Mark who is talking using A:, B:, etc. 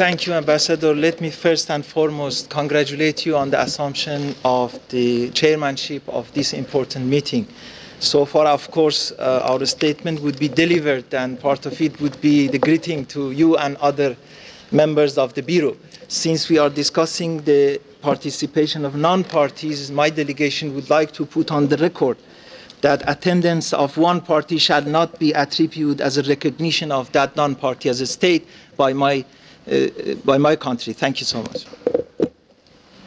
A: Thank you, Ambassador. Let me first and foremost congratulate you on the assumption of the chairmanship of this important meeting. So far, of course, our statement would be delivered, and part of it would be the greeting to you and other members of the Bureau. Since we are discussing the participation of non-parties, my delegation would like to put on the record that attendance of one party shall not be attributed as a recognition of that non-party as a state by my country. Thank you so much.